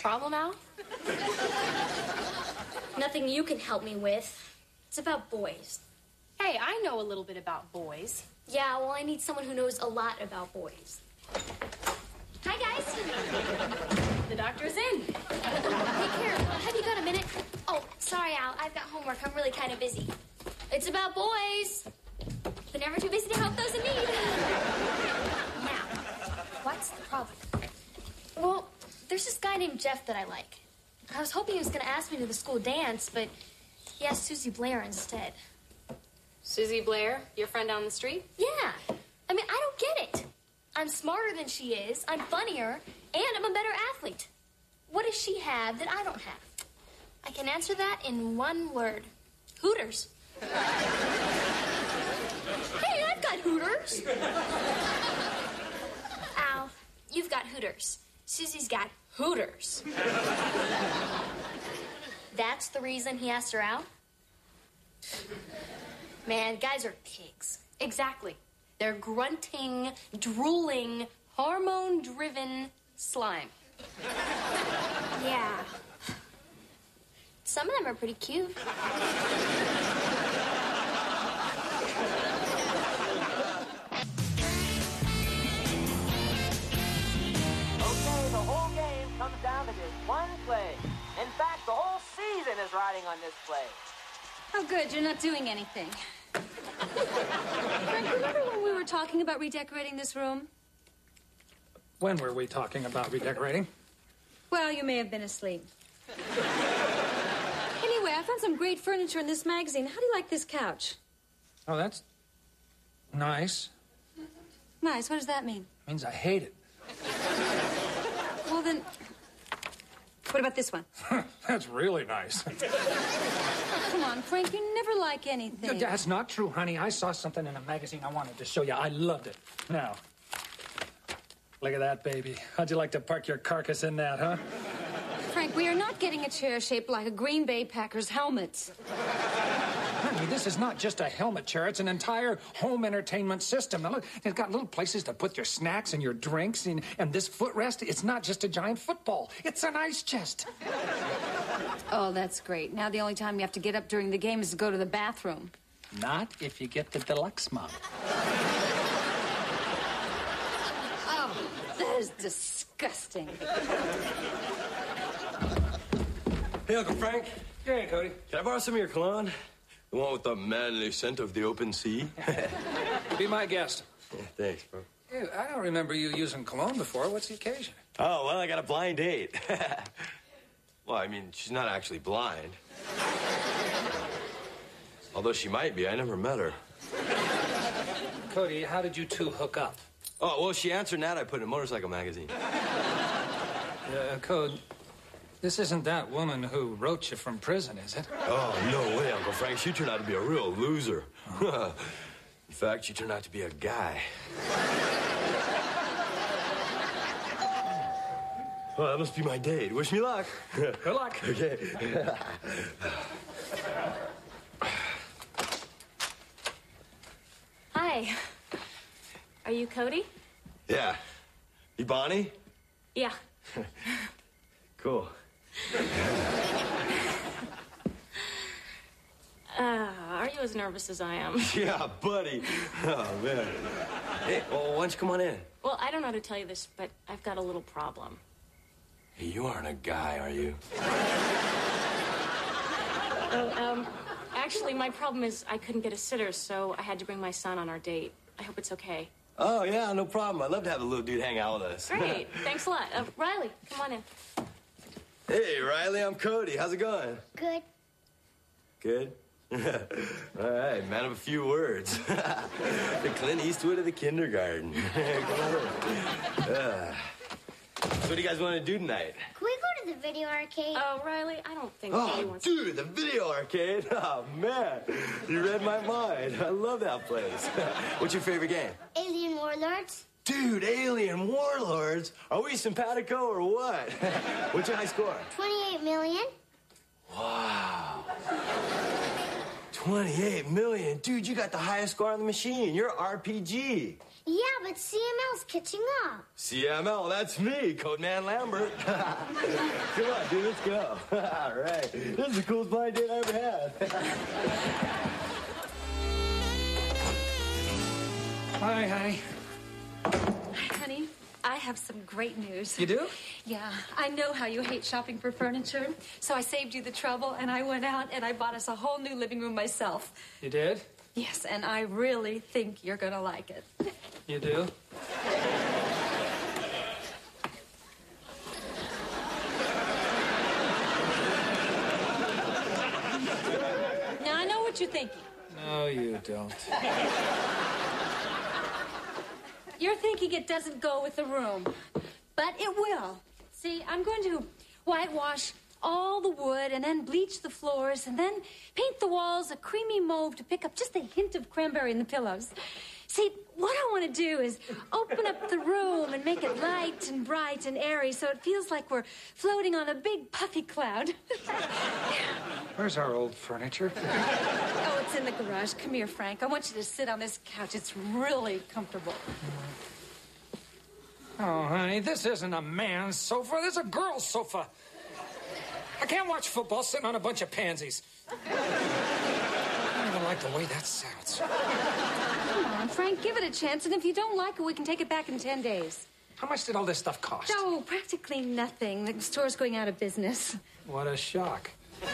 Problem, Al? Nothing you can help me with. It's about boys. Hey, I know a little bit about boys. Yeah, well, I need someone who knows a lot about boys. Hi, guys. The doctor's in. Hey, Karen, have you got a minute? Oh, sorry, Al. I've got homework. I'm really kind of busy. It's about boys. They're never too busy to help those in need. Now, what's the problem? Well, there's this guy named Jeff that I like. I was hoping he was going to ask me to the school dance, but he asked Susie Blair instead. Susie Blair, your friend down the street? Yeah. I mean, I don't get it. I'm smarter than she is, I'm funnier, and I'm a better athlete. What does she have that I don't have? I can answer that in one word. Hooters. Hey, I've got Hooters. Al, you've got Hooters. Susie's got Hooters. That's the reason he asked her out? Man, guys are pigs. Exactly. They're grunting, drooling, hormone-driven slime. Yeah. Some of them are pretty cute. Okay, the whole game comes down to this one play. In fact, the whole season is riding on this play. Oh, good. You're not doing anything. Frank, remember when we were talking about redecorating this room? When were we talking about redecorating? Well, you may have been asleep. Anyway, I found some great furniture in this magazine. How do you like this couch? Oh, that's nice. Nice. What does that mean? Means I hate it. Well, then, what about this one? That's really nice. Come on, Frank, you never like anything. That's not true, honey. I saw something in a magazine I wanted to show you. I loved it. Now, look at that, baby. How'd you like to park your carcass in that, huh? Frank, we are not getting a chair shaped like a Green Bay Packers helmet. Honey, this is not just a helmet chair. It's an entire home entertainment system. Now, look, it's got little places to put your snacks and your drinks. And this footrest, it's not just a giant football. It's an ice chest. Oh, that's great. Now the only time you have to get up during the game is to go to the bathroom. Not if you get the deluxe model. Oh, that is disgusting. Hey, Uncle Frank. Hey, Cody. Can I borrow some of your cologne? The one with the manly scent of the open sea? Be my guest. Yeah, thanks, bro. Hey, I don't remember you using cologne before. What's the occasion? Oh, well, I got a blind date. Well, I mean, she's not actually blind. Although she might be. I never met her. Cody, how did you two hook up? Oh, well, she answered an ad I put in a motorcycle magazine. Code, this isn't that woman who wrote you from prison, is it? Oh, no way, Uncle Frank. She turned out to be a real loser. In fact, she turned out to be a guy. Well, that must be my date. Wish me luck. Good luck. Okay. Hi. Are you Cody? Yeah. You Bonnie? Yeah. Cool. Are you as nervous as I am? Yeah, buddy. Oh, man. Hey, well, why don't you come on in? Well, I don't know how to tell you this, but I've got a little problem. Hey, you aren't a guy, are you? Actually, my problem is I couldn't get a sitter, so I had to bring my son on our date. I hope it's okay. Oh, yeah, no problem. I'd love to have the little dude hang out with us. Great. Thanks a lot. Riley, come on in. Hey, Riley, I'm Cody. How's it going? Good. Good? All right, man of a few words. The Clint Eastwood of the kindergarten. Come on in. So what do you guys want to do tonight? Can we go to the video arcade? Oh, Riley, I don't think Oh, he wants dude, the video arcade. Oh, man. You read my mind. I love that place. What's your favorite game? Alien Warlords? Dude, Alien Warlords? Are we simpatico or what? What's your high score? 28 million. Wow. 28 million. Dude, you got the highest score on the machine. You're RPG. Yeah, but CML's catching up. CML, that's me, Codeman Lambert. Come on, dude, let's go. All right. This is the coolest blind date I ever had. Hi, honey. Hi, honey. I have some great news. You do? Yeah, I know how you hate shopping for furniture, so I saved you the trouble, and I went out and I bought us a whole new living room myself. You did? Yes, and I really think you're gonna like it. You do? Now, I know what you're thinking. No, you don't. You're thinking it doesn't go with the room, but it will. See, I'm going to whitewash all the wood and then bleach the floors and then paint the walls a creamy mauve to pick up just a hint of cranberry in the pillows. See, what I want to do is open up the room and make it light and bright and airy so it feels like we're floating on a big puffy cloud. Where's our old furniture? Oh, it's in the garage. Come here, Frank. I want you to sit on this couch. It's really comfortable. Oh, honey, this isn't a man's sofa. This is a girl's sofa. I can't watch football sitting on a bunch of pansies. I don't even like the way that sounds. Come on, Frank, give it a chance, and if you don't like it, we can take it back in 10 days. How much did all this stuff cost? Oh, practically nothing. The store's going out of business. What a shock.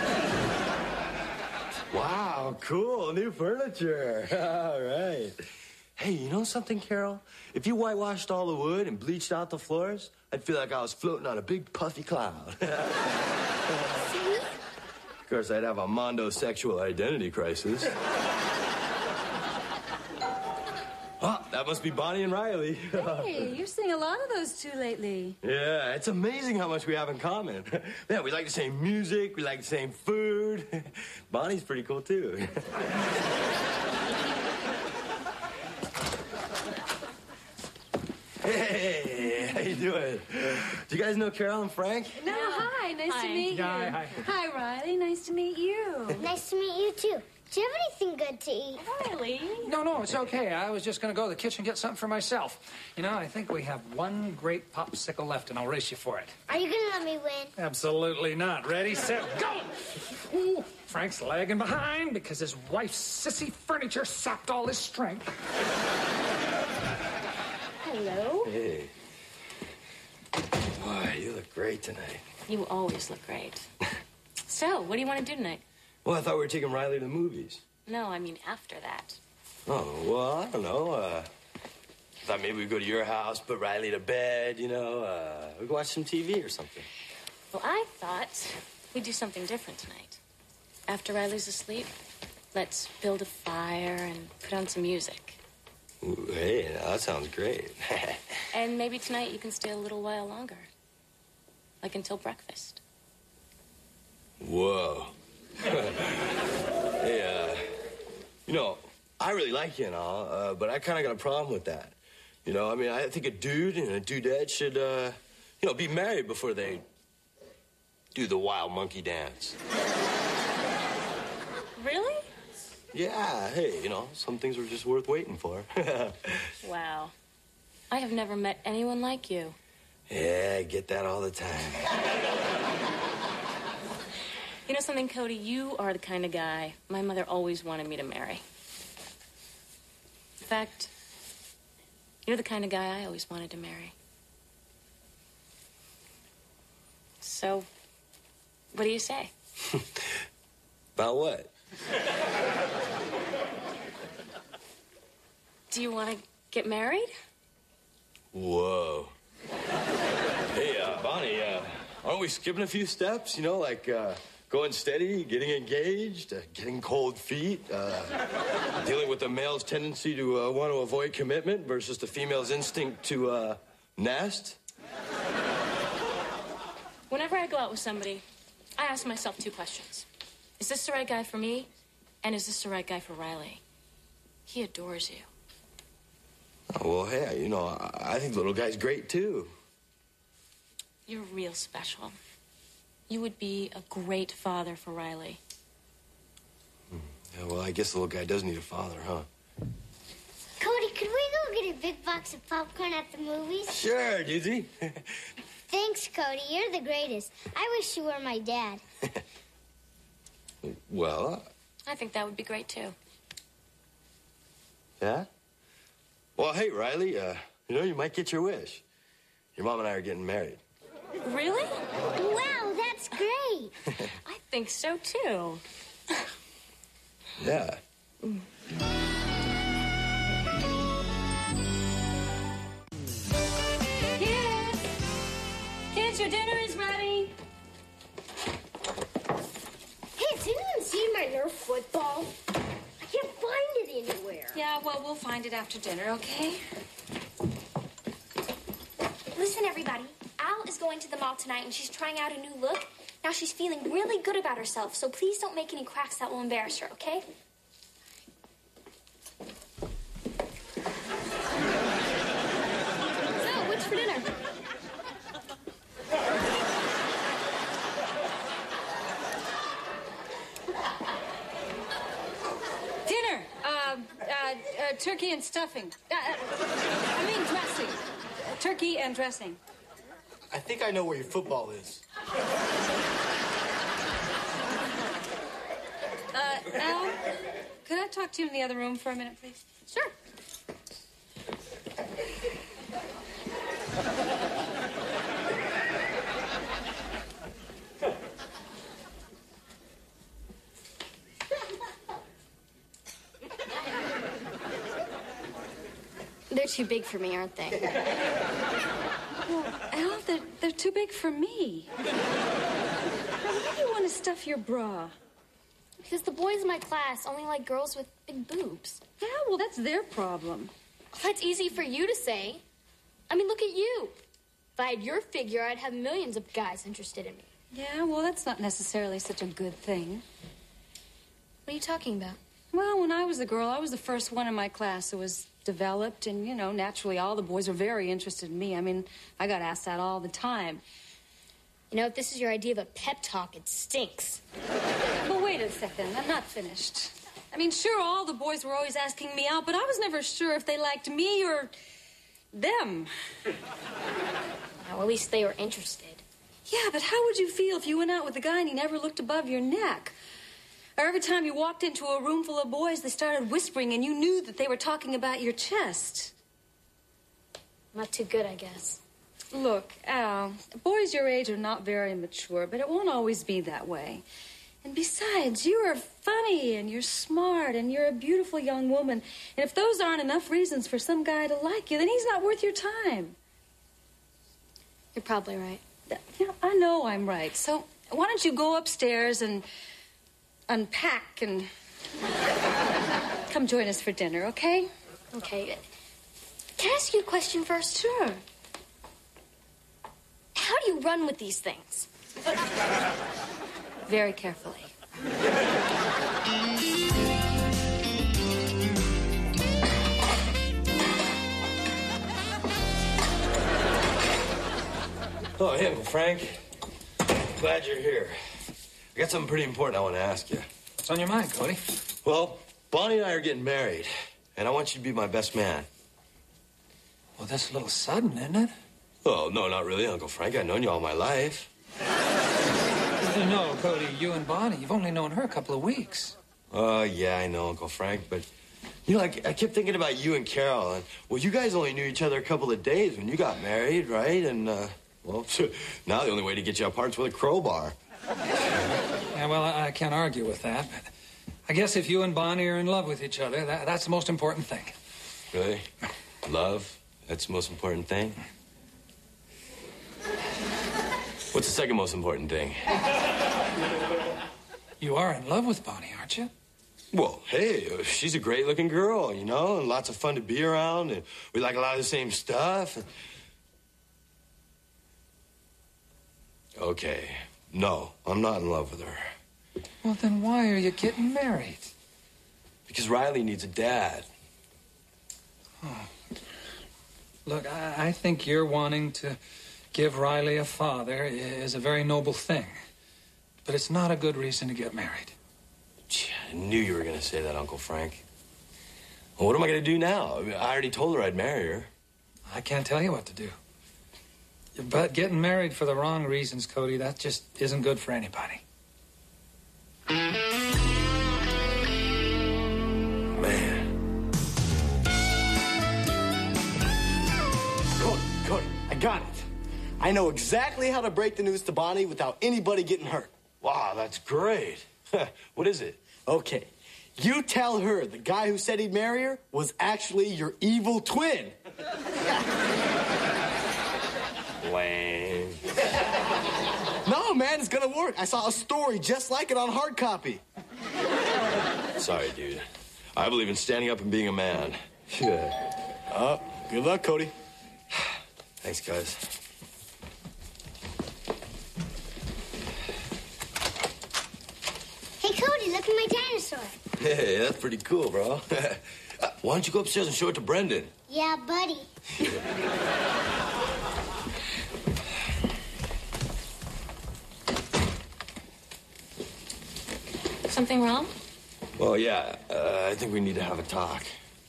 Wow, cool. New furniture. All right. Hey, you know something, Carol? If you whitewashed all the wood and bleached out the floors, I'd feel like I was floating on a big puffy cloud. Of course, I'd have a mondo sexual identity crisis. Oh, that must be Bonnie and Riley. Hey, you're seeing a lot of those two lately. Yeah, it's amazing how much we have in common. Man, we like the same music, we like the same food. Bonnie's pretty cool, too. Hey, how you doing? Do you guys know Carol and Frank? No, hi. Nice to meet you. Hi, hi. Hi, Riley. Nice to meet you. Nice to meet you, too. Do you have anything good to eat? Riley. No, it's okay. I was just going to go to the kitchen and get something for myself. You know, I think we have one great popsicle left, and I'll race you for it. Are you going to let me win? Absolutely not. Ready, set, go! Ooh, Frank's lagging behind because his wife's sissy furniture sapped all his strength. Hello. Hey. Boy, you look great tonight. You always look great. So, what do you want to do tonight? Well, I thought we were taking Riley to the movies. No, I mean after that. Oh, well, I don't know. Thought maybe we'd go to your house, put Riley to bed, you know. We could watch some TV or something. Well, I thought we'd do something different tonight. After Riley's asleep, let's build a fire and put on some music. Ooh, hey, now that sounds great. And maybe tonight you can stay a little while longer. Like until breakfast. Whoa. Hey, you know, I really like you and all, but I kind of got a problem with that. You know, I mean, I think a dude and a dudette should, you know, be married before they do the wild monkey dance. Really? Yeah, hey, you know, some things were just worth waiting for. Wow. I have never met anyone like you. Yeah, I get that all the time. You know something, Cody? You are the kind of guy my mother always wanted me to marry. In fact, you're the kind of guy I always wanted to marry. So, what do you say? About what? Do you want to get married? Whoa. Hey, Bonnie, aren't we skipping a few steps? You know, like, going steady, getting engaged, getting cold feet, dealing with the male's tendency to want to avoid commitment versus the female's instinct to nest. Whenever I go out with somebody, I ask myself two questions. Is this the right guy for me? And is this the right guy for Riley? He adores you. Oh, well, hey, you know, I think the little guy's great, too. You're real special. You would be a great father for Riley. Yeah, well, I guess the little guy does need a father, huh? Cody, could we go go get a big box of popcorn at the movies? Sure, Dizzy. Thanks, Cody. You're the greatest. I wish you were my dad. Well, I think that would be great, too. yeah? Well, hey, Riley, you might get your wish. Your mom and I are getting married. Really? Wow, that's great. I think so, too. Yeah. Kids, your dinner is ready. Hey, has anyone seen my Nerf football? I can't find it anywhere. Yeah, well, we'll find it after dinner, okay? Listen, everybody. Al is going to the mall tonight, and she's trying out a new look. Now she's feeling really good about herself, so please don't make any cracks that will embarrass her, okay? So, what's for dinner? Dinner. Turkey and stuffing. Dressing. Turkey and dressing. I think I know where your football is. Al, could I talk to you in the other room for a minute, please? Sure. They're too big for me, aren't they? Well, Al, they're too big for me. Why do you want to stuff your bra? Because the boys in my class only like girls with big boobs. Yeah, well, that's their problem. That's easy for you to say. I mean, look at you. If I had your figure, I'd have millions of guys interested in me. Yeah, well, that's not necessarily such a good thing. What are you talking about? Well, when I was a girl, I was the first one in my class who was developed, and, naturally all the boys were very interested in me. I mean, I got asked that all the time. You know, if this is your idea of a pep talk, it stinks. Well, wait a second. I'm not finished. I mean, sure, all the boys were always asking me out, but I was never sure if they liked me or them. Well, at least they were interested. Yeah, but how would you feel if you went out with a guy and he never looked above your neck? Or every time you walked into a room full of boys, they started whispering and you knew that they were talking about your chest? Not too good, I guess. Look, Al, boys your age are not very mature, but it won't always be that way. And besides, you are funny and you're smart and you're a beautiful young woman. And if those aren't enough reasons for some guy to like you, then he's not worth your time. You're probably right. Yeah, I know I'm right. So why don't you go upstairs and unpack and come join us for dinner, okay? Okay. Can I ask you a question first? Sure. How do you run with these things? Very carefully. Oh, hey, Uncle Frank. Glad you're here. I got something pretty important I want to ask you. What's on your mind, Cody? Well, Bonnie and I are getting married, and I want you to be my best man. Well, that's a little sudden, isn't it? Oh, no, not really, Uncle Frank. I've known you all my life. No, Cody, you and Bonnie, you've only known her a couple of weeks. Yeah, I know, Uncle Frank, but, I kept thinking about you and Carol, and, well, you guys only knew each other a couple of days when you got married, right? And, well, now the only way to get you apart is with a crowbar. Yeah, well, I can't argue with that, but I guess if you and Bonnie are in love with each other, that's the most important thing. Really? Love? That's the most important thing? What's the second most important thing? You are in love with Bonnie, aren't you? Well, hey, she's a great-looking girl, and lots of fun to be around, and we like a lot of the same stuff. Okay, no, I'm not in love with her. Well, then why are you getting married? Because Riley needs a dad. Oh. Look, I think you're wanting to give Riley a father is a very noble thing. But it's not a good reason to get married. Gee, I knew you were going to say that, Uncle Frank. Well, what am I going to do now? I mean, I already told her I'd marry her. I can't tell you what to do. But getting married for the wrong reasons, Cody, that just isn't good for anybody. Man. Cody, I got it. I know exactly how to break the news to Bonnie without anybody getting hurt. Wow, that's great. What is it? Okay. You tell her the guy who said he'd marry her was actually your evil twin. Lame. No, man, it's gonna work. I saw a story just like it on hard copy. Sorry, dude. I believe in standing up and being a man. Yeah. Good luck, Cody. Thanks, guys. Hey, Cody, look at my dinosaur. Hey, that's pretty cool, bro. Why don't you go upstairs and show it to Brendan? Yeah, buddy. Something wrong? Well, yeah, I think we need to have a talk.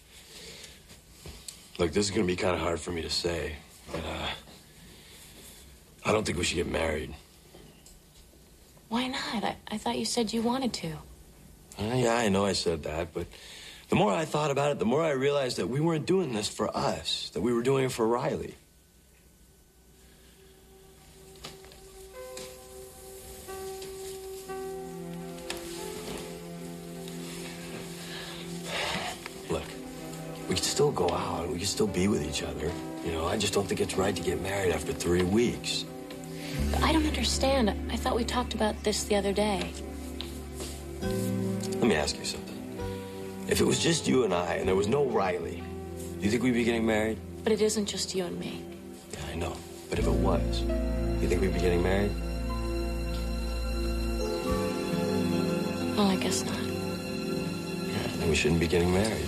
Look, this is going to be kind of hard for me to say, but I don't think we should get married. Why not? I thought you said you wanted to. Yeah, I know I said that, but the more I thought about it, the more I realized that we weren't doing this for us, that we were doing it for Riley. Look, we can still go out, we can still be with each other. You know, I just don't think it's right to get married after 3 weeks. But I don't understand. I thought we talked about this the other day. Let me ask you something. If it was just you and I and there was no Riley, do you think we'd be getting married? But it isn't just you and me. Yeah, I know. But if it was, do you think we'd be getting married? Well, I guess not. Yeah, then we shouldn't be getting married.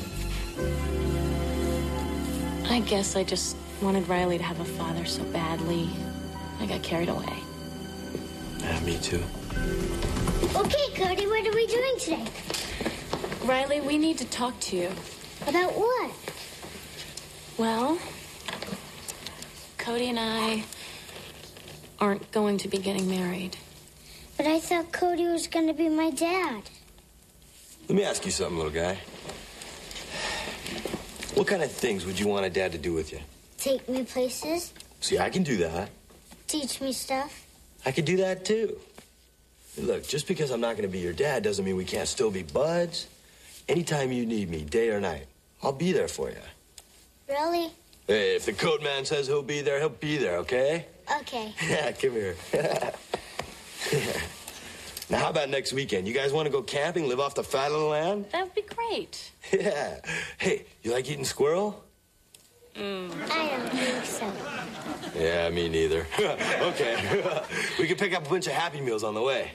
I guess I just wanted Riley to have a father so badly. I got carried away. Yeah, me too. Okay, Cody, what are we doing today? Riley, we need to talk to you. About what? Well, Cody and I aren't going to be getting married. But I thought Cody was going to be my dad. Let me ask you something, little guy. What kind of things would you want a dad to do with you? Take me places, See, I can do that. teach me stuff. I could do that, too. Look, just because I'm not going to be your dad doesn't mean we can't still be buds. Anytime you need me, day or night, I'll be there for you. Really? Hey, if the code man says he'll be there, okay? Okay. Yeah, come here. Now, how about next weekend? You guys want to go camping, live off the fat of the land? That would be great. Yeah. Hey, you like eating squirrel? I don't think so. Yeah, me neither. Okay. We can pick up a bunch of Happy Meals on the way.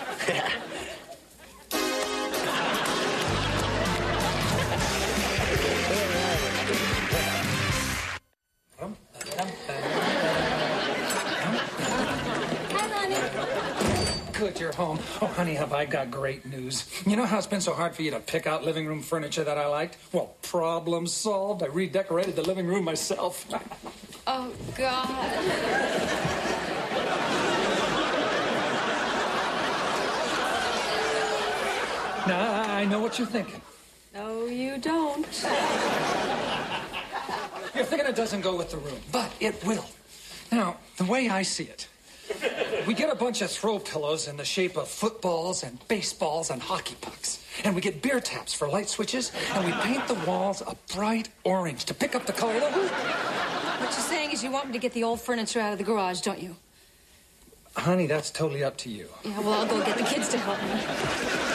Good, you're home. Oh, honey, have I got great news. You know how it's been so hard for you to pick out living room furniture that I liked? Well, problem solved. I redecorated the living room myself. Oh, God. Now, I know what you're thinking. No, you don't. You're thinking it doesn't go with the room, but it will. Now, the way I see it, we get a bunch of throw pillows in the shape of footballs and baseballs and hockey pucks. And we get beer taps for light switches, and we paint the walls a bright orange to pick up the color of the roof. What you're saying is you want me to get the old furniture out of the garage, don't you? Honey, that's totally up to you. Yeah, well, I'll go get the kids to help me.